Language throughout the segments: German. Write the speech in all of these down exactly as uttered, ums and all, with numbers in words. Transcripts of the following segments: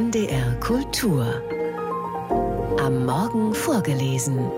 N D R Kultur. Am Morgen vorgelesen.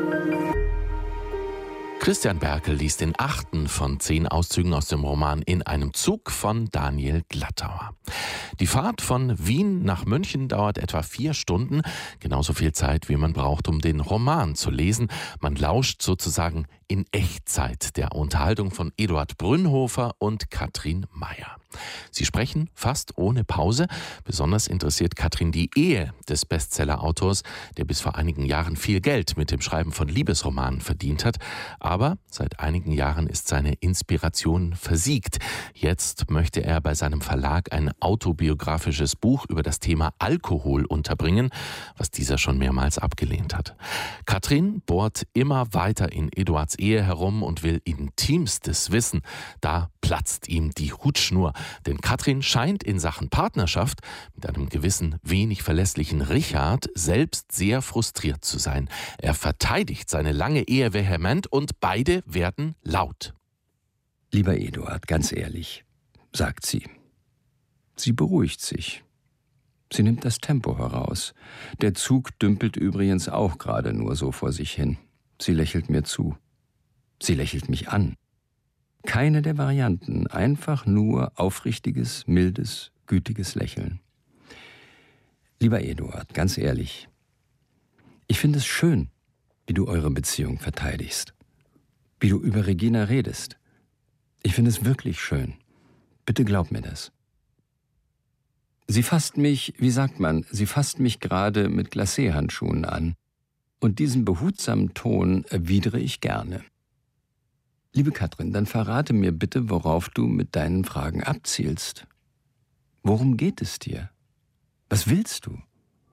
Christian Berkel liest den achten von zehn Auszügen aus dem Roman In einem Zug von Daniel Glattauer. Die Fahrt von Wien nach München dauert etwa vier Stunden, genauso viel Zeit, wie man braucht, um den Roman zu lesen. Man lauscht sozusagen in Echtzeit der Unterhaltung von Eduard Brünnhofer und Katrin Meyer. Sie sprechen fast ohne Pause. Besonders interessiert Katrin die Ehe des Bestseller-Autors, der bis vor einigen Jahren viel Geld mit dem Schreiben von Liebesromanen verdient hat. Aber seit einigen Jahren ist seine Inspiration versiegt. Jetzt möchte er bei seinem Verlag ein autobiografisches Buch über das Thema Alkohol unterbringen, was dieser schon mehrmals abgelehnt hat. Katrin bohrt immer weiter in Eduards Ehe herum und will Intimstes wissen. Da platzt ihm die Hutschnur. Denn Katrin scheint in Sachen Partnerschaft mit einem gewissen, wenig verlässlichen Richard selbst sehr frustriert zu sein. Er verteidigt seine lange Ehe vehement und beide werden laut. Lieber Eduard, ganz ehrlich, sagt sie. Sie beruhigt sich. Sie nimmt das Tempo heraus. Der Zug dümpelt übrigens auch gerade nur so vor sich hin. Sie lächelt mir zu. Sie lächelt mich an. Keine der Varianten, einfach nur aufrichtiges, mildes, gütiges Lächeln. Lieber Eduard, ganz ehrlich, ich finde es schön, wie du eure Beziehung verteidigst, wie du über Regina redest. Ich finde es wirklich schön. Bitte glaub mir das. Sie fasst mich, wie sagt man, sie fasst mich gerade mit Glacé-Handschuhen an. Und diesen behutsamen Ton erwidere ich gerne. Liebe Katrin, dann verrate mir bitte, worauf du mit deinen Fragen abzielst. Worum geht es dir? Was willst du?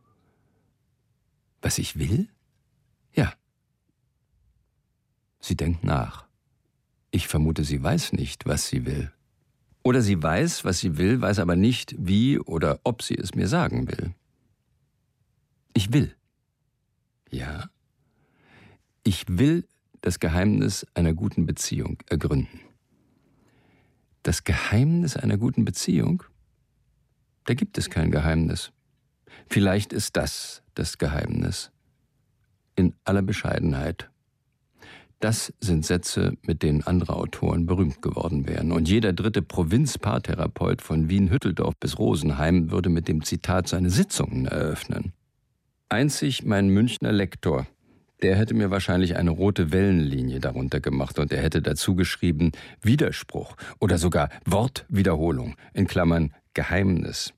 Was ich will? Ja. Sie denkt nach. Ich vermute, sie weiß nicht, was sie will. Oder sie weiß, was sie will, weiß aber nicht, wie oder ob sie es mir sagen will. Ich will. Ja. Ich will das Geheimnis einer guten Beziehung ergründen. Das Geheimnis einer guten Beziehung? Da gibt es kein Geheimnis. Vielleicht ist das das Geheimnis. In aller Bescheidenheit. Das sind Sätze, mit denen andere Autoren berühmt geworden wären. Und jeder dritte Provinzpaartherapeut von Wien-Hütteldorf bis Rosenheim würde mit dem Zitat seine Sitzungen eröffnen. Einzig mein Münchner Lektor, der hätte mir wahrscheinlich eine rote Wellenlinie darunter gemacht und er hätte dazu geschrieben Widerspruch oder sogar Wortwiederholung, in Klammern Geheimnis.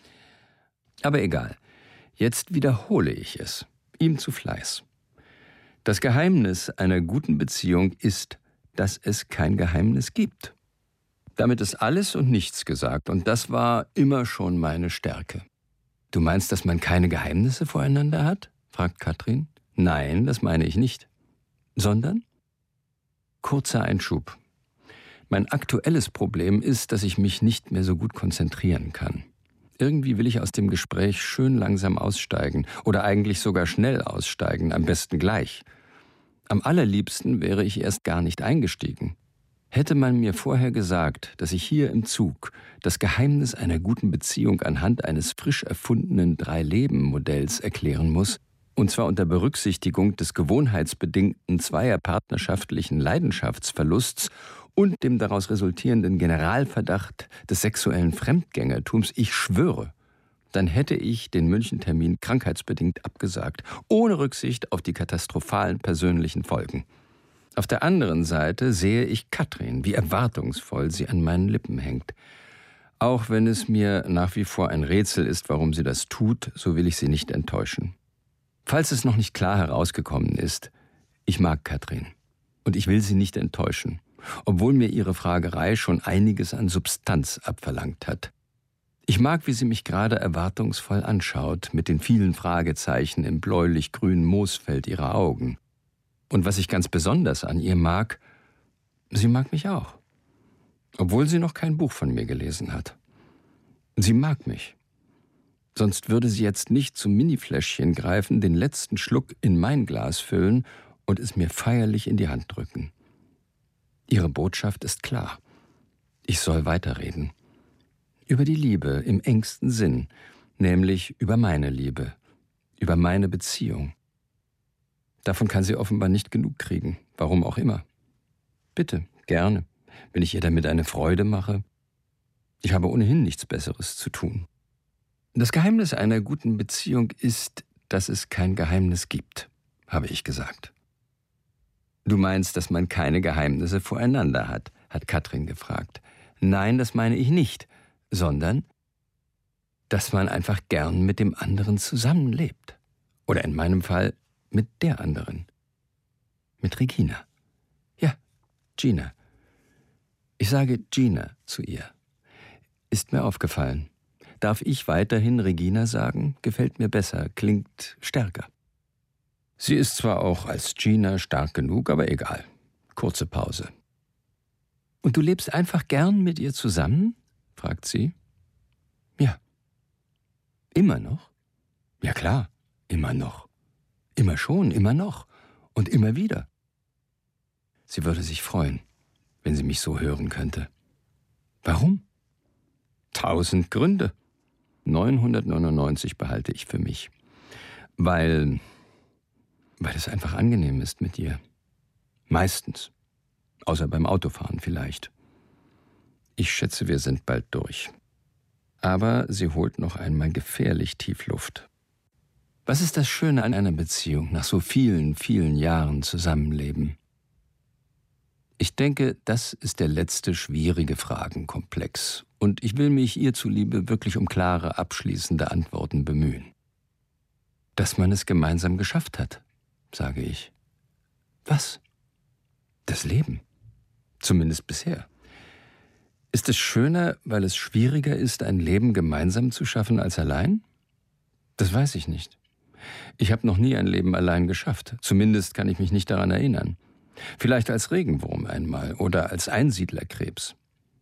Aber egal, jetzt wiederhole ich es, ihm zu Fleiß. Das Geheimnis einer guten Beziehung ist, dass es kein Geheimnis gibt. Damit ist alles und nichts gesagt und das war immer schon meine Stärke. Du meinst, dass man keine Geheimnisse voreinander hat? Fragt Katrin. Nein, das meine ich nicht. Sondern? Kurzer Einschub. Mein aktuelles Problem ist, dass ich mich nicht mehr so gut konzentrieren kann. Irgendwie will ich aus dem Gespräch schön langsam aussteigen oder eigentlich sogar schnell aussteigen, am besten gleich. Am allerliebsten wäre ich erst gar nicht eingestiegen. Hätte man mir vorher gesagt, dass ich hier im Zug das Geheimnis einer guten Beziehung anhand eines frisch erfundenen Drei-Leben-Modells erklären muss, und zwar unter Berücksichtigung des gewohnheitsbedingten zweierpartnerschaftlichen Leidenschaftsverlusts und dem daraus resultierenden Generalverdacht des sexuellen Fremdgängertums, ich schwöre, dann hätte ich den München-Termin krankheitsbedingt abgesagt, ohne Rücksicht auf die katastrophalen persönlichen Folgen. Auf der anderen Seite sehe ich Katrin, wie erwartungsvoll sie an meinen Lippen hängt. Auch wenn es mir nach wie vor ein Rätsel ist, warum sie das tut, so will ich sie nicht enttäuschen. Falls es noch nicht klar herausgekommen ist, ich mag Katrin und ich will sie nicht enttäuschen, obwohl mir ihre Fragerei schon einiges an Substanz abverlangt hat. Ich mag, wie sie mich gerade erwartungsvoll anschaut, mit den vielen Fragezeichen im bläulich-grünen Moosfeld ihrer Augen. Und was ich ganz besonders an ihr mag, sie mag mich auch, obwohl sie noch kein Buch von mir gelesen hat. Sie mag mich. Sonst würde sie jetzt nicht zum Minifläschchen greifen, den letzten Schluck in mein Glas füllen und es mir feierlich in die Hand drücken. Ihre Botschaft ist klar. Ich soll weiterreden. Über die Liebe im engsten Sinn, nämlich über meine Liebe, über meine Beziehung. Davon kann sie offenbar nicht genug kriegen, warum auch immer. Bitte, gerne, wenn ich ihr damit eine Freude mache. Ich habe ohnehin nichts Besseres zu tun. Das Geheimnis einer guten Beziehung ist, dass es kein Geheimnis gibt, habe ich gesagt. Du meinst, dass man keine Geheimnisse voreinander hat, hat Katrin gefragt. Nein, das meine ich nicht, sondern, dass man einfach gern mit dem anderen zusammenlebt. Oder in meinem Fall mit der anderen. Mit Regina. Ja, Gina. Ich sage Gina zu ihr. Ist mir aufgefallen. Darf ich weiterhin Regina sagen? Gefällt mir besser, klingt stärker. Sie ist zwar auch als Gina stark genug, aber egal. Kurze Pause. Und du lebst einfach gern mit ihr zusammen? Fragt sie. Ja. Immer noch? Ja klar, immer noch. Immer schon, immer noch. Und immer wieder. Sie würde sich freuen, wenn sie mich so hören könnte. Warum? Tausend Gründe. neunhundertneunundneunzig behalte ich für mich. Weil, weil es einfach angenehm ist mit ihr. Meistens. Außer beim Autofahren vielleicht. Ich schätze, wir sind bald durch. Aber sie holt noch einmal gefährlich tief Luft. Was ist das Schöne an einer Beziehung nach so vielen, vielen Jahren Zusammenleben? Ich denke, das ist der letzte schwierige Fragenkomplex. Und ich will mich ihr zuliebe wirklich um klare, abschließende Antworten bemühen. Dass man es gemeinsam geschafft hat, sage ich. Was? Das Leben. Zumindest bisher. Ist es schöner, weil es schwieriger ist, ein Leben gemeinsam zu schaffen als allein? Das weiß ich nicht. Ich habe noch nie ein Leben allein geschafft. Zumindest kann ich mich nicht daran erinnern. Vielleicht als Regenwurm einmal oder als Einsiedlerkrebs.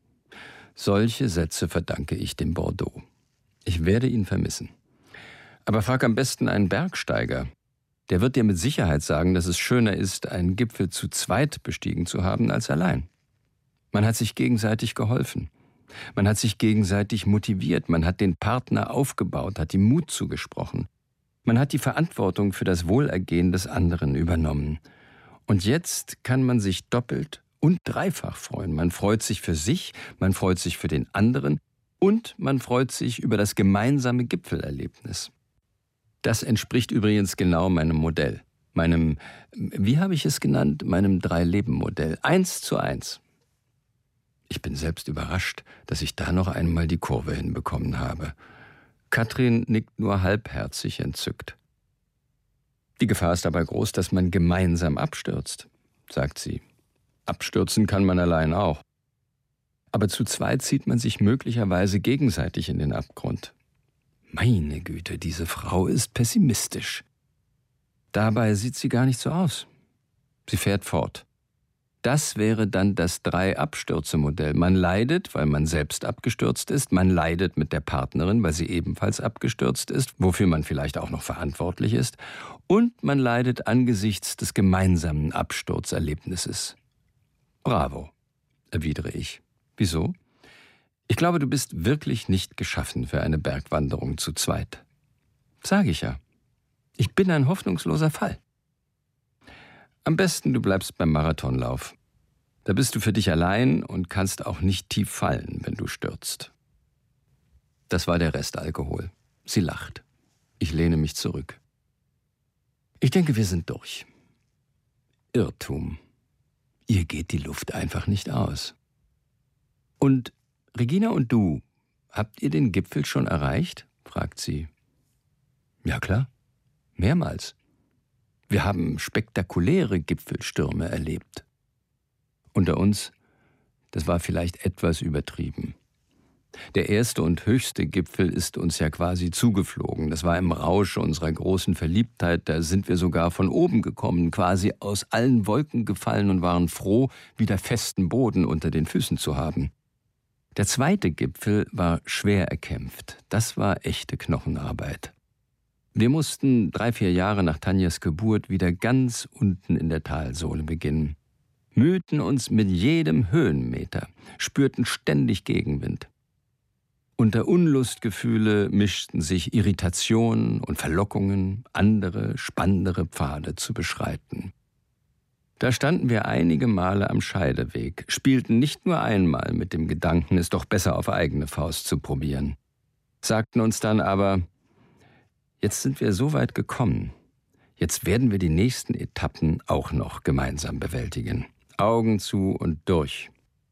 Solche Sätze verdanke ich dem Bordeaux. Ich werde ihn vermissen. Aber frag am besten einen Bergsteiger. Der wird dir mit Sicherheit sagen, dass es schöner ist, einen Gipfel zu zweit bestiegen zu haben als allein. Man hat sich gegenseitig geholfen. Man hat sich gegenseitig motiviert. Man hat den Partner aufgebaut, hat ihm Mut zugesprochen. Man hat die Verantwortung für das Wohlergehen des anderen übernommen. Und jetzt kann man sich doppelt und dreifach freuen. Man freut sich für sich, man freut sich für den anderen und man freut sich über das gemeinsame Gipfelerlebnis. Das entspricht übrigens genau meinem Modell. Meinem, wie habe ich es genannt, meinem Drei-Leben-Modell. Eins zu eins. Ich bin selbst überrascht, dass ich da noch einmal die Kurve hinbekommen habe. Katrin nickt nur halbherzig entzückt. Die Gefahr ist dabei groß, dass man gemeinsam abstürzt, sagt sie. Abstürzen kann man allein auch. Aber zu zweit zieht man sich möglicherweise gegenseitig in den Abgrund. Meine Güte, diese Frau ist pessimistisch. Dabei sieht sie gar nicht so aus. Sie fährt fort. Das wäre dann das Drei-Abstürze-Modell. Man leidet, weil man selbst abgestürzt ist. Man leidet mit der Partnerin, weil sie ebenfalls abgestürzt ist, wofür man vielleicht auch noch verantwortlich ist. Und man leidet angesichts des gemeinsamen Absturzerlebnisses. Bravo, erwidere ich. Wieso? Ich glaube, du bist wirklich nicht geschaffen für eine Bergwanderung zu zweit. Sage ich ja. Ich bin ein hoffnungsloser Fall. Am besten, du bleibst beim Marathonlauf. Da bist du für dich allein und kannst auch nicht tief fallen, wenn du stürzt. Das war der Restalkohol. Sie lacht. Ich lehne mich zurück. Ich denke, wir sind durch. Irrtum. Ihr geht die Luft einfach nicht aus. Und Regina und du, habt ihr den Gipfel schon erreicht? Fragt sie. Ja klar, mehrmals. Wir haben spektakuläre Gipfelstürme erlebt. Unter uns, das war vielleicht etwas übertrieben. Der erste und höchste Gipfel ist uns ja quasi zugeflogen. Das war im Rausch unserer großen Verliebtheit. Da sind wir sogar von oben gekommen, quasi aus allen Wolken gefallen und waren froh, wieder festen Boden unter den Füßen zu haben. Der zweite Gipfel war schwer erkämpft. Das war echte Knochenarbeit. Wir mussten drei, vier Jahre nach Tanjas Geburt wieder ganz unten in der Talsohle beginnen. Mühten uns mit jedem Höhenmeter, spürten ständig Gegenwind. Unter Unlustgefühle mischten sich Irritationen und Verlockungen, andere, spannendere Pfade zu beschreiten. Da standen wir einige Male am Scheideweg, spielten nicht nur einmal mit dem Gedanken, es doch besser auf eigene Faust zu probieren, sagten uns dann aber, jetzt sind wir so weit gekommen, jetzt werden wir die nächsten Etappen auch noch gemeinsam bewältigen. Augen zu und durch.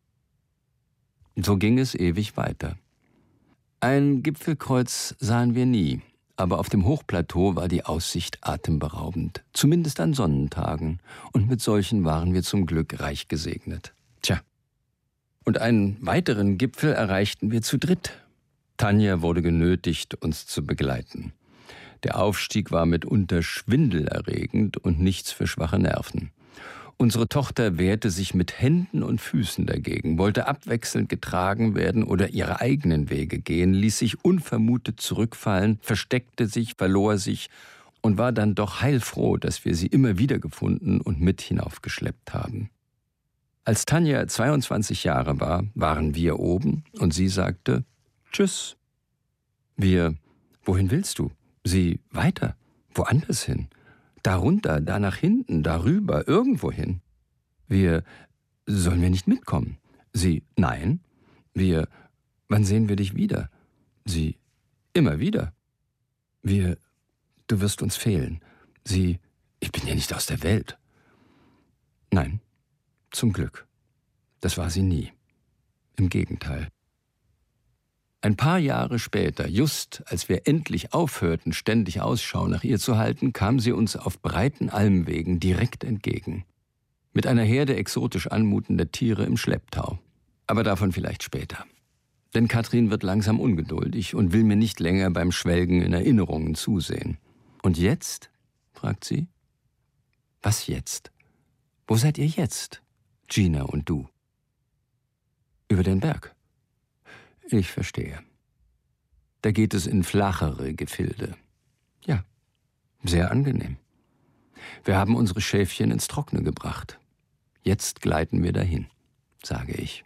So ging es ewig weiter. Ein Gipfelkreuz sahen wir nie, aber auf dem Hochplateau war die Aussicht atemberaubend, zumindest an Sonnentagen, und mit solchen waren wir zum Glück reich gesegnet. Tja, und einen weiteren Gipfel erreichten wir zu dritt. Tanja wurde genötigt, uns zu begleiten. Der Aufstieg war mitunter schwindelerregend und nichts für schwache Nerven. Unsere Tochter wehrte sich mit Händen und Füßen dagegen, wollte abwechselnd getragen werden oder ihre eigenen Wege gehen, ließ sich unvermutet zurückfallen, versteckte sich, verlor sich und war dann doch heilfroh, dass wir sie immer wieder gefunden und mit hinaufgeschleppt haben. Als Tanja zweiundzwanzig Jahre war, waren wir oben und sie sagte, Tschüss. Wir, wohin willst du? Sie, weiter, woanders hin. Da runter, da nach hinten, darüber, irgendwo hin. Wir, sollen wir nicht mitkommen? Sie, nein. Wir, wann sehen wir dich wieder? Sie, immer wieder. Wir, du wirst uns fehlen. Sie, ich bin ja nicht aus der Welt. Nein, zum Glück. Das war sie nie. Im Gegenteil. Ein paar Jahre später, just als wir endlich aufhörten, ständig Ausschau nach ihr zu halten, kam sie uns auf breiten Almwegen direkt entgegen. Mit einer Herde exotisch anmutender Tiere im Schlepptau. Aber davon vielleicht später. Denn Katrin wird langsam ungeduldig und will mir nicht länger beim Schwelgen in Erinnerungen zusehen. Und jetzt? Fragt sie. Was jetzt? Wo seid ihr jetzt, Gina und du? Über den Berg. Ich verstehe. Da geht es in flachere Gefilde. Ja, sehr angenehm. Wir haben unsere Schäfchen ins Trockene gebracht. Jetzt gleiten wir dahin, sage ich.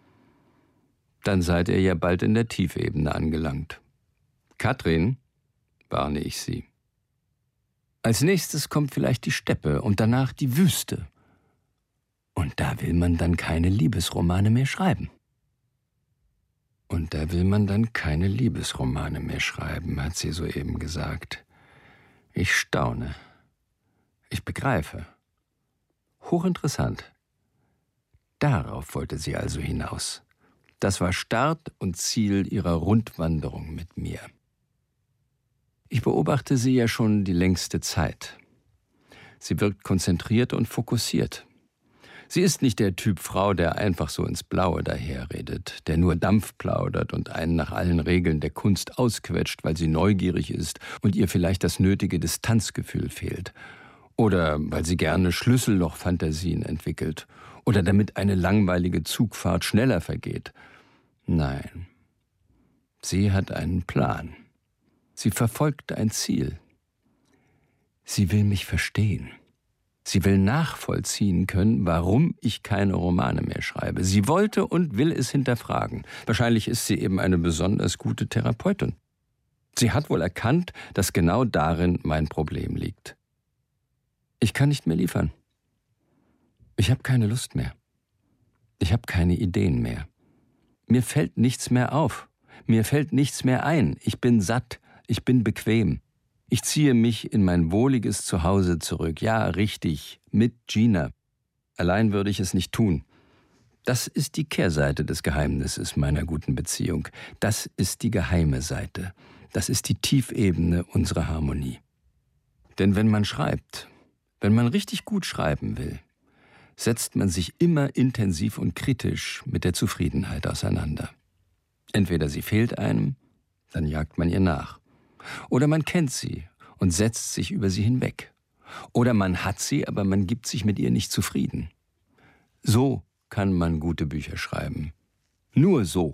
Dann seid ihr ja bald in der Tiefebene angelangt. Katrin, warne ich sie. Als nächstes kommt vielleicht die Steppe und danach die Wüste. Und da will man dann keine Liebesromane mehr schreiben. Und da will man dann keine Liebesromane mehr schreiben, hat sie soeben gesagt. Ich staune. Ich begreife. Hochinteressant. Darauf wollte sie also hinaus. Das war Start und Ziel ihrer Rundwanderung mit mir. Ich beobachte sie ja schon die längste Zeit. Sie wirkt konzentriert und fokussiert. Sie ist nicht der Typ Frau, der einfach so ins Blaue daherredet, der nur Dampf plaudert und einen nach allen Regeln der Kunst ausquetscht, weil sie neugierig ist und ihr vielleicht das nötige Distanzgefühl fehlt. Oder weil sie gerne Schlüssellochfantasien entwickelt. Oder damit eine langweilige Zugfahrt schneller vergeht. Nein, sie hat einen Plan. Sie verfolgt ein Ziel. Sie will mich verstehen. Sie will nachvollziehen können, warum ich keine Romane mehr schreibe. Sie wollte und will es hinterfragen. Wahrscheinlich ist sie eben eine besonders gute Therapeutin. Sie hat wohl erkannt, dass genau darin mein Problem liegt. Ich kann nicht mehr liefern. Ich habe keine Lust mehr. Ich habe keine Ideen mehr. Mir fällt nichts mehr auf. Mir fällt nichts mehr ein. Ich bin satt. Ich bin bequem. Ich ziehe mich in mein wohliges Zuhause zurück. Ja, richtig, mit Gina. Allein würde ich es nicht tun. Das ist die Kehrseite des Geheimnisses meiner guten Beziehung. Das ist die geheime Seite. Das ist die Tiefebene unserer Harmonie. Denn wenn man schreibt, wenn man richtig gut schreiben will, setzt man sich immer intensiv und kritisch mit der Zufriedenheit auseinander. Entweder sie fehlt einem, dann jagt man ihr nach. Oder man kennt sie und setzt sich über sie hinweg. Oder man hat sie, aber man gibt sich mit ihr nicht zufrieden. So kann man gute Bücher schreiben. Nur so.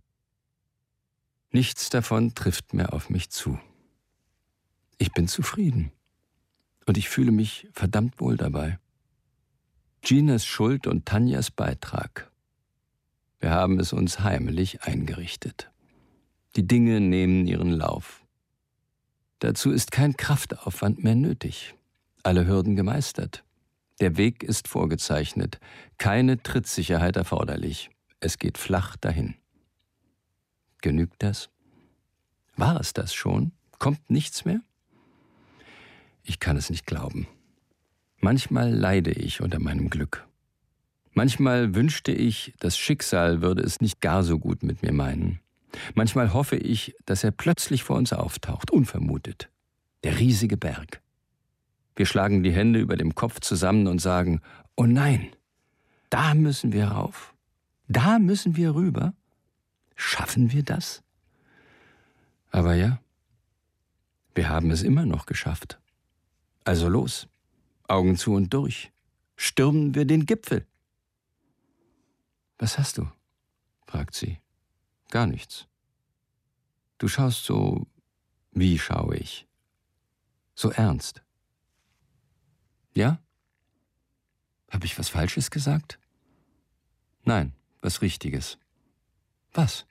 Nichts davon trifft mehr auf mich zu. Ich bin zufrieden. Und ich fühle mich verdammt wohl dabei. Ginas Schuld und Tanjas Beitrag. Wir haben es uns heimlich eingerichtet. Die Dinge nehmen ihren Lauf. Dazu ist kein Kraftaufwand mehr nötig. Alle Hürden gemeistert. Der Weg ist vorgezeichnet. Keine Trittsicherheit erforderlich. Es geht flach dahin. Genügt das? War es das schon? Kommt nichts mehr? Ich kann es nicht glauben. Manchmal leide ich unter meinem Glück. Manchmal wünschte ich, das Schicksal würde es nicht gar so gut mit mir meinen. Manchmal hoffe ich, dass er plötzlich vor uns auftaucht, unvermutet. Der riesige Berg. Wir schlagen die Hände über dem Kopf zusammen und sagen, oh nein, da müssen wir rauf. Da müssen wir rüber. Schaffen wir das? Aber ja, wir haben es immer noch geschafft. Also los, Augen zu und durch. Stürmen wir den Gipfel. Was hast du? Fragt sie. Gar nichts. Du schaust so, wie schaue ich? So ernst. Ja? Habe ich was Falsches gesagt? Nein, was Richtiges. Was?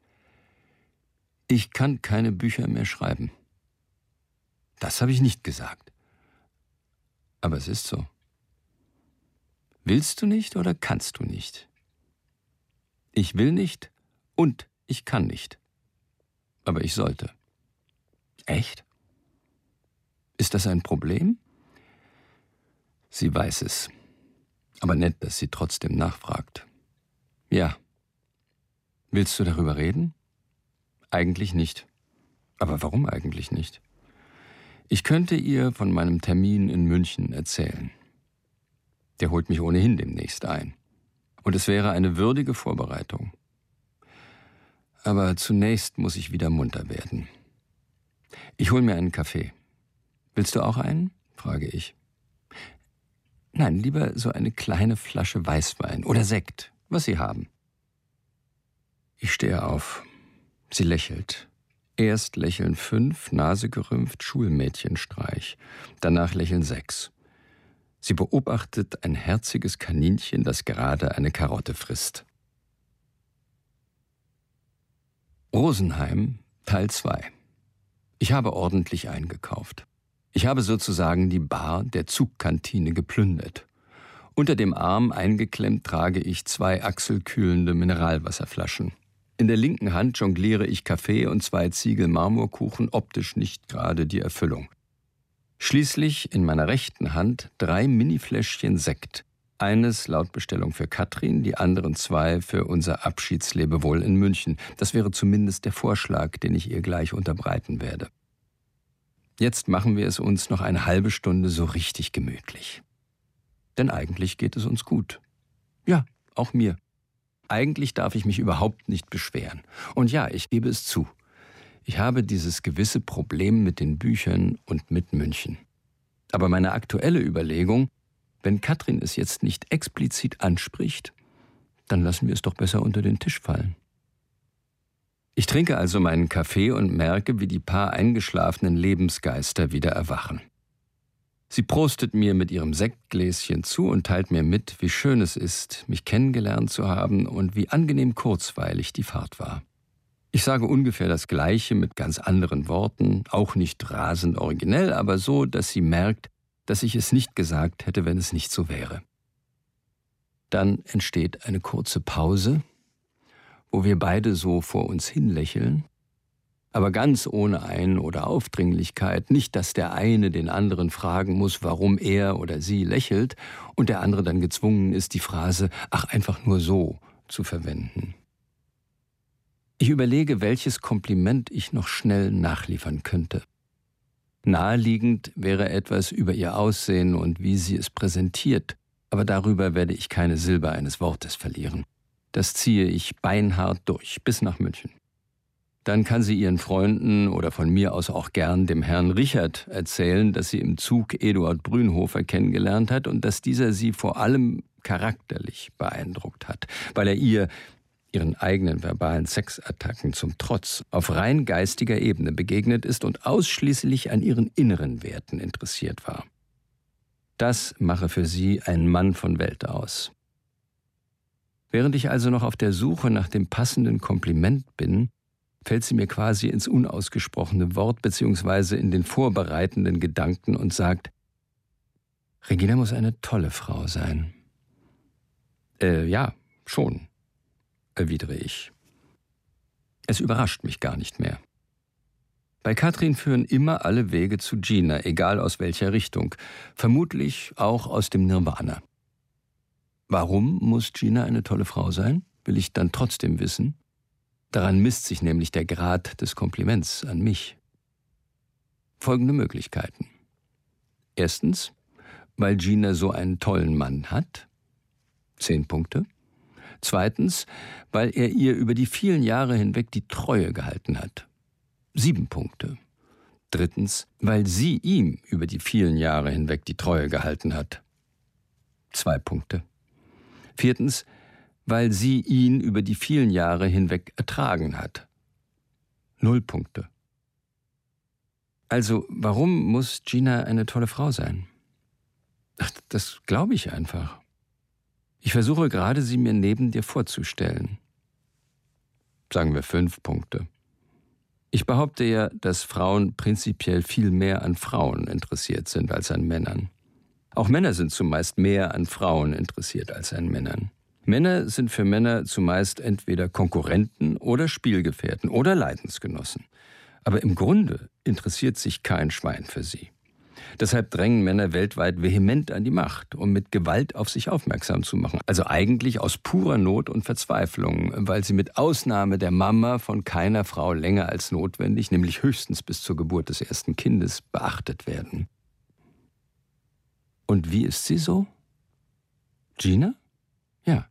Ich kann keine Bücher mehr schreiben. Das habe ich nicht gesagt. Aber es ist so. Willst du nicht oder kannst du nicht? Ich will nicht und ich kann nicht. Aber ich sollte. Echt? Ist das ein Problem? Sie weiß es. Aber nett, dass sie trotzdem nachfragt. Ja. Willst du darüber reden? Eigentlich nicht. Aber warum eigentlich nicht? Ich könnte ihr von meinem Termin in München erzählen. Der holt mich ohnehin demnächst ein. Und es wäre eine würdige Vorbereitung. Aber zunächst muss ich wieder munter werden. Ich hole mir einen Kaffee. Willst du auch einen? Frage ich. Nein, lieber so eine kleine Flasche Weißwein oder Sekt, was Sie haben. Ich stehe auf. Sie lächelt. Erst lächeln fünf, nasegerümpft, Schulmädchenstreich. Danach lächeln sechs. Sie beobachtet ein herziges Kaninchen, das gerade eine Karotte frisst. Rosenheim, Teil zwei. Ich habe ordentlich eingekauft. Ich habe sozusagen die Bar der Zugkantine geplündert. Unter dem Arm eingeklemmt trage ich zwei achselkühlende Mineralwasserflaschen. In der linken Hand jongliere ich Kaffee und zwei Ziegel Marmorkuchen, optisch nicht gerade die Erfüllung. Schließlich in meiner rechten Hand drei Minifläschchen Sekt. Eines laut Bestellung für Katrin, die anderen zwei für unser Abschiedslebewohl in München. Das wäre zumindest der Vorschlag, den ich ihr gleich unterbreiten werde. Jetzt machen wir es uns noch eine halbe Stunde so richtig gemütlich. Denn eigentlich geht es uns gut. Ja, auch mir. Eigentlich darf ich mich überhaupt nicht beschweren. Und ja, ich gebe es zu. Ich habe dieses gewisse Problem mit den Büchern und mit München. Aber meine aktuelle Überlegung, wenn Katrin es jetzt nicht explizit anspricht, dann lassen wir es doch besser unter den Tisch fallen. Ich trinke also meinen Kaffee und merke, wie die paar eingeschlafenen Lebensgeister wieder erwachen. Sie prostet mir mit ihrem Sektgläschen zu und teilt mir mit, wie schön es ist, mich kennengelernt zu haben und wie angenehm kurzweilig die Fahrt war. Ich sage ungefähr das Gleiche mit ganz anderen Worten, auch nicht rasend originell, aber so, dass sie merkt, dass ich es nicht gesagt hätte, wenn es nicht so wäre. Dann entsteht eine kurze Pause, wo wir beide so vor uns hin lächeln, aber ganz ohne Ein- oder Aufdringlichkeit, nicht, dass der eine den anderen fragen muss, warum er oder sie lächelt und der andere dann gezwungen ist, die Phrase »ach, einfach nur so« zu verwenden. Ich überlege, welches Kompliment ich noch schnell nachliefern könnte. Naheliegend wäre etwas über ihr Aussehen und wie sie es präsentiert, aber darüber werde ich keine Silbe eines Wortes verlieren. Das ziehe ich beinhart durch, bis nach München. Dann kann sie ihren Freunden oder von mir aus auch gern dem Herrn Richard erzählen, dass sie im Zug Eduard Brünhofer kennengelernt hat und dass dieser sie vor allem charakterlich beeindruckt hat, weil er ihr, ihren eigenen verbalen Sexattacken zum Trotz, auf rein geistiger Ebene begegnet ist und ausschließlich an ihren inneren Werten interessiert war. Das mache für sie einen Mann von Welt aus. Während ich also noch auf der Suche nach dem passenden Kompliment bin, fällt sie mir quasi ins unausgesprochene Wort bzw. in den vorbereitenden Gedanken und sagt, Regina muss eine tolle Frau sein. Äh, ja, schon, erwidere ich. Es überrascht mich gar nicht mehr. Bei Katrin führen immer alle Wege zu Gina, egal aus welcher Richtung, vermutlich auch aus dem Nirvana. Warum muss Gina eine tolle Frau sein, will ich dann trotzdem wissen. Daran misst sich nämlich der Grad des Kompliments an mich. Folgende Möglichkeiten. Erstens, weil Gina so einen tollen Mann hat. Zehn Punkte. Zweitens, weil er ihr über die vielen Jahre hinweg die Treue gehalten hat. Sieben Punkte. Drittens, weil sie ihm über die vielen Jahre hinweg die Treue gehalten hat. Zwei Punkte. Viertens, weil sie ihn über die vielen Jahre hinweg ertragen hat. Null Punkte. Also, warum muss Gina eine tolle Frau sein? Ach, das glaube ich einfach. Ich versuche gerade, sie mir neben dir vorzustellen. Sagen wir fünf Punkte. Ich behaupte ja, dass Frauen prinzipiell viel mehr an Frauen interessiert sind als an Männern. Auch Männer sind zumeist mehr an Frauen interessiert als an Männern. Männer sind für Männer zumeist entweder Konkurrenten oder Spielgefährten oder Leidensgenossen. Aber im Grunde interessiert sich kein Schwein für sie. Deshalb drängen Männer weltweit vehement an die Macht, um mit Gewalt auf sich aufmerksam zu machen. Also eigentlich aus purer Not und Verzweiflung, weil sie mit Ausnahme der Mama von keiner Frau länger als notwendig, nämlich höchstens bis zur Geburt des ersten Kindes, beachtet werden. Und wie ist sie so? Gina? Ja.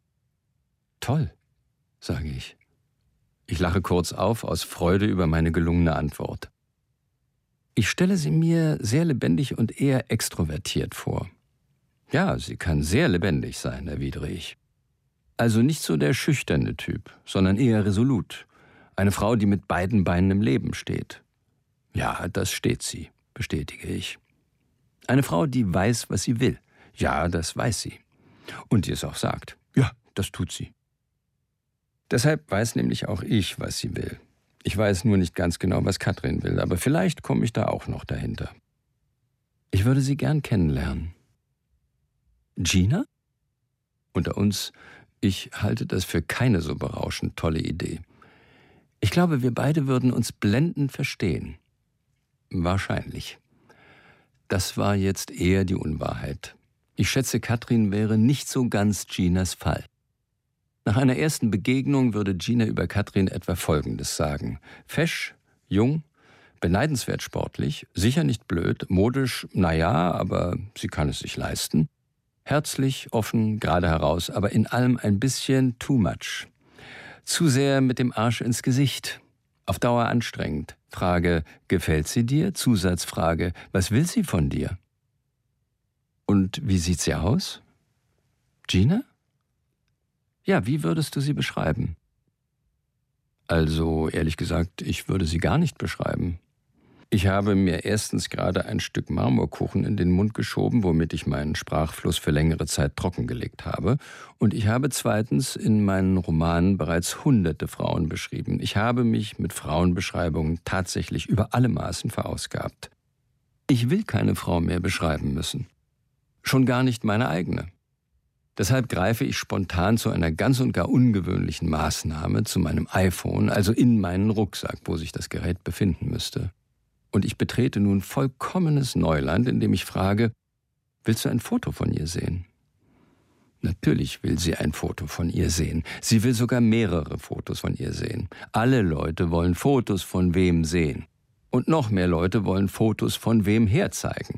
Toll, sage ich. Ich lache kurz auf aus Freude über meine gelungene Antwort. Ich stelle sie mir sehr lebendig und eher extrovertiert vor. Ja, sie kann sehr lebendig sein, erwidere ich. Also nicht so der schüchterne Typ, sondern eher resolut. Eine Frau, die mit beiden Beinen im Leben steht. Ja, das steht sie, bestätige ich. Eine Frau, die weiß, was sie will. Ja, das weiß sie. Und die es auch sagt. Ja, das tut sie. Deshalb weiß nämlich auch ich, was sie will. Ich weiß nur nicht ganz genau, was Katrin will, aber vielleicht komme ich da auch noch dahinter. Ich würde sie gern kennenlernen. Gina? Unter uns, ich halte das für keine so berauschend tolle Idee. Ich glaube, wir beide würden uns blendend verstehen. Wahrscheinlich. Das war jetzt eher die Unwahrheit. Ich schätze, Katrin wäre nicht so ganz Ginas Fall. Nach einer ersten Begegnung würde Gina über Katrin etwa Folgendes sagen. Fesch, jung, beneidenswert sportlich, sicher nicht blöd, modisch, naja, aber sie kann es sich leisten. Herzlich, offen, gerade heraus, aber in allem ein bisschen too much. Zu sehr mit dem Arsch ins Gesicht. Auf Dauer anstrengend. Frage, gefällt sie dir? Zusatzfrage, was will sie von dir? Und wie sieht sie aus? Gina? Ja, wie würdest du sie beschreiben? Also, ehrlich gesagt, ich würde sie gar nicht beschreiben. Ich habe mir erstens gerade ein Stück Marmorkuchen in den Mund geschoben, womit ich meinen Sprachfluss für längere Zeit trockengelegt habe. Und ich habe zweitens in meinen Romanen bereits hunderte Frauen beschrieben. Ich habe mich mit Frauenbeschreibungen tatsächlich über alle Maßen verausgabt. Ich will keine Frau mehr beschreiben müssen. Schon gar nicht meine eigene. Deshalb greife ich spontan zu einer ganz und gar ungewöhnlichen Maßnahme, zu meinem iPhone, also in meinen Rucksack, wo sich das Gerät befinden müsste. Und ich betrete nun vollkommenes Neuland, indem ich frage, willst du ein Foto von ihr sehen? Natürlich will sie ein Foto von ihr sehen. Sie will sogar mehrere Fotos von ihr sehen. Alle Leute wollen Fotos von wem sehen. Und noch mehr Leute wollen Fotos von wem herzeigen.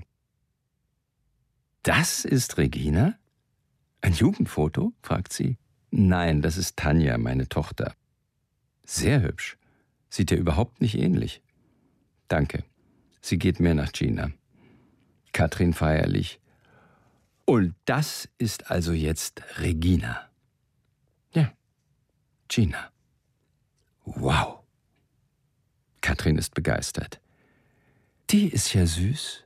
Das ist Regina? Ein Jugendfoto? Fragt sie. Nein, das ist Tanja, meine Tochter. Sehr hübsch. Sieht ihr überhaupt nicht ähnlich. Danke. Sie geht mehr nach Gina. Katrin feierlich. Und das ist also jetzt Regina. Ja, Gina. Wow. Katrin ist begeistert. Die ist ja süß.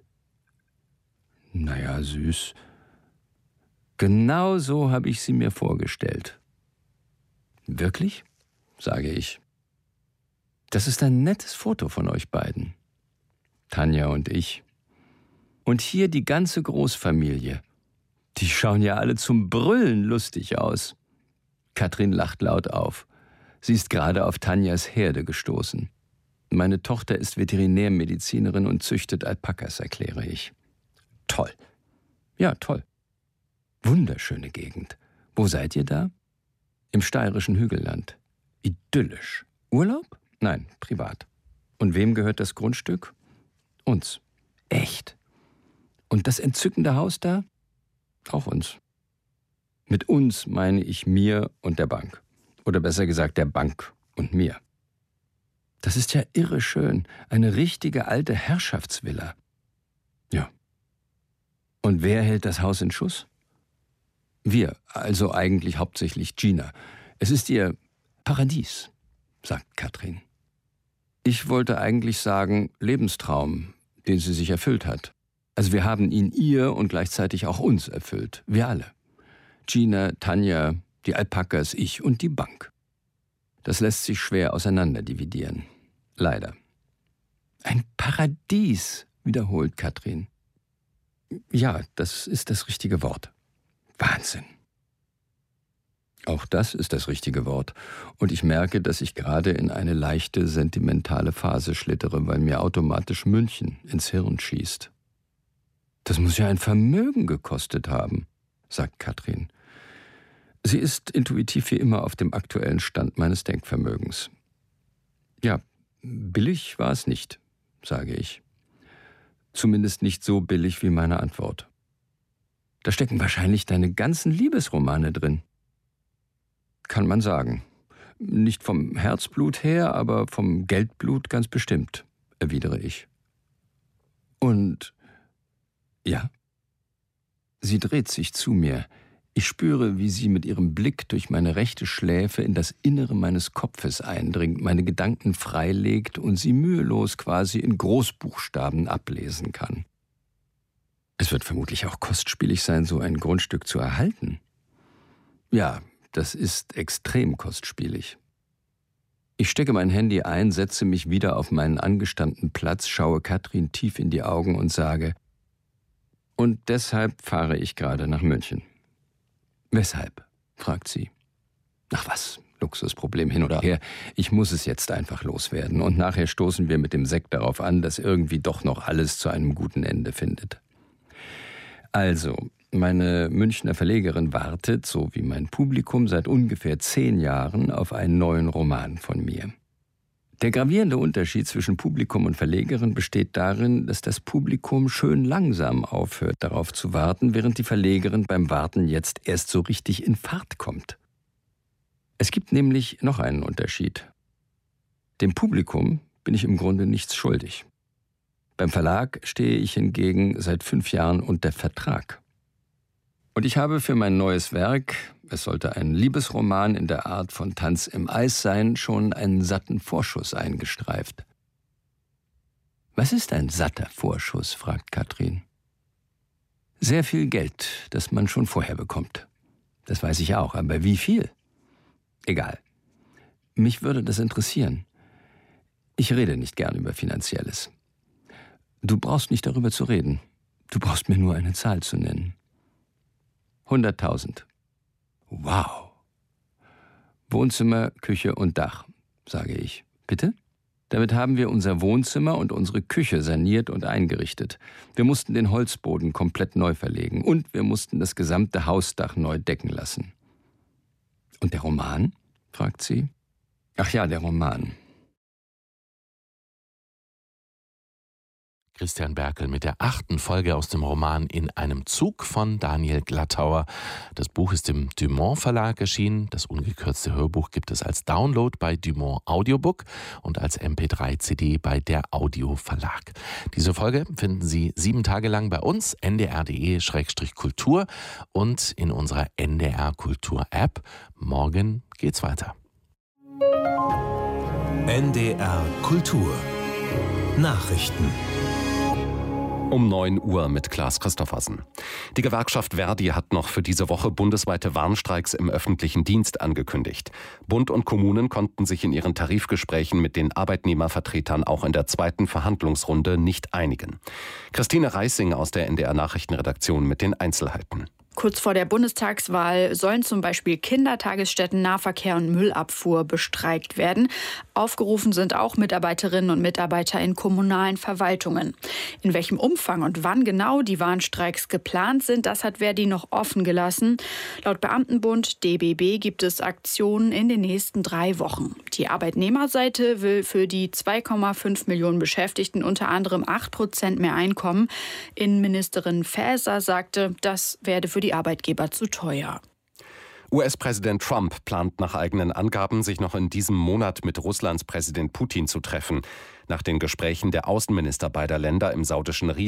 Naja, süß. Genau so habe ich sie mir vorgestellt. Wirklich? Sage ich. Das ist ein nettes Foto von euch beiden. Tanja und ich. Und hier die ganze Großfamilie. Die schauen ja alle zum Brüllen lustig aus. Katrin lacht laut auf. Sie ist gerade auf Tanjas Herde gestoßen. Meine Tochter ist Veterinärmedizinerin und züchtet Alpakas, erkläre ich. Toll. Ja, toll. Wunderschöne Gegend. Wo seid ihr da? Im steirischen Hügelland. Idyllisch. Urlaub? Nein, privat. Und wem gehört das Grundstück? Uns. Echt? Und das entzückende Haus da? Auch uns. Mit uns meine ich mir und der Bank. Oder besser gesagt der Bank und mir. Das ist ja irre schön. Eine richtige alte Herrschaftsvilla. Ja. Und wer hält das Haus in Schuss? Wir, also eigentlich hauptsächlich Gina. Es ist ihr Paradies, sagt Katrin. Ich wollte eigentlich sagen Lebenstraum, den sie sich erfüllt hat. Also wir haben ihn ihr und gleichzeitig auch uns erfüllt. Wir alle. Gina, Tanja, die Alpakas, ich und die Bank. Das lässt sich schwer auseinanderdividieren. Leider. Ein Paradies, wiederholt Katrin. Ja, das ist das richtige Wort. Wahnsinn. Auch das ist das richtige Wort. Und ich merke, dass ich gerade in eine leichte, sentimentale Phase schlittere, weil mir automatisch München ins Hirn schießt. Das muss ja ein Vermögen gekostet haben, sagt Katrin. Sie ist intuitiv wie immer auf dem aktuellen Stand meines Denkvermögens. Ja, billig war es nicht, sage ich. Zumindest nicht so billig wie meine Antwort. Da stecken wahrscheinlich deine ganzen Liebesromane drin. Kann man sagen. Nicht vom Herzblut her, aber vom Geldblut ganz bestimmt, erwidere ich. Und ja? Sie dreht sich zu mir. Ich spüre, wie sie mit ihrem Blick durch meine rechte Schläfe in das Innere meines Kopfes eindringt, meine Gedanken freilegt und sie mühelos quasi in Großbuchstaben ablesen kann. Es wird vermutlich auch kostspielig sein, so ein Grundstück zu erhalten. Ja, das ist extrem kostspielig. Ich stecke mein Handy ein, setze mich wieder auf meinen angestammten Platz, schaue Katrin tief in die Augen und sage: Und deshalb fahre ich gerade nach München. Weshalb? Fragt sie. Ach was, Luxusproblem hin oder her. Ich muss es jetzt einfach loswerden. Und nachher stoßen wir mit dem Sekt darauf an, dass irgendwie doch noch alles zu einem guten Ende findet. Also, meine Münchner Verlegerin wartet, so wie mein Publikum, seit ungefähr zehn Jahren auf einen neuen Roman von mir. Der gravierende Unterschied zwischen Publikum und Verlegerin besteht darin, dass das Publikum schön langsam aufhört, darauf zu warten, während die Verlegerin beim Warten jetzt erst so richtig in Fahrt kommt. Es gibt nämlich noch einen Unterschied. Dem Publikum bin ich im Grunde nichts schuldig. Beim Verlag stehe ich hingegen seit fünf Jahren unter Vertrag. Und ich habe für mein neues Werk, es sollte ein Liebesroman in der Art von Tanz im Eis sein, schon einen satten Vorschuss eingestreift. Was ist ein satter Vorschuss, fragt Katrin. Sehr viel Geld, das man schon vorher bekommt. Das weiß ich auch, aber wie viel? Egal. Mich würde das interessieren. Ich rede nicht gern über Finanzielles. Du brauchst nicht darüber zu reden. Du brauchst mir nur eine Zahl zu nennen. hunderttausend. Wow. Wohnzimmer, Küche und Dach, sage ich. Bitte? Damit haben wir unser Wohnzimmer und unsere Küche saniert und eingerichtet. Wir mussten den Holzboden komplett neu verlegen und wir mussten das gesamte Hausdach neu decken lassen. Und der Roman? Fragt sie. Ach ja, der Roman. Christian Berkel mit der achten Folge aus dem Roman In einem Zug von Daniel Glattauer. Das Buch ist im Dumont Verlag erschienen. Das ungekürzte Hörbuch gibt es als Download bei Dumont Audiobook und als M P drei C D bei der Audio Verlag. Diese Folge finden Sie sieben Tage lang bei uns, n d r punkt d e Schrägstrich kultur und in unserer N D R Kultur App. Morgen geht's weiter. N D R Kultur Nachrichten. Um neun Uhr mit Klaas Christoffersen. Die Gewerkschaft Verdi hat noch für diese Woche bundesweite Warnstreiks im öffentlichen Dienst angekündigt. Bund und Kommunen konnten sich in ihren Tarifgesprächen mit den Arbeitnehmervertretern auch in der zweiten Verhandlungsrunde nicht einigen. Christine Reissing aus der N D R-Nachrichtenredaktion mit den Einzelheiten. Kurz vor der Bundestagswahl sollen zum Beispiel Kindertagesstätten, Nahverkehr und Müllabfuhr bestreikt werden. Aufgerufen sind auch Mitarbeiterinnen und Mitarbeiter in kommunalen Verwaltungen. In welchem Umfang und wann genau die Warnstreiks geplant sind, das hat Verdi noch offen gelassen. Laut Beamtenbund D B B gibt es Aktionen in den nächsten drei Wochen. Die Arbeitnehmerseite will für die zwei Komma fünf Millionen Beschäftigten unter anderem acht Prozent mehr Einkommen. Innenministerin Faeser sagte, das werde für die Arbeitgeber zu teuer. U S-Präsident Trump plant nach eigenen Angaben, sich noch in diesem Monat mit Russlands Präsident Putin zu treffen. Nach den Gesprächen der Außenminister beider Länder im saudischen Riyadh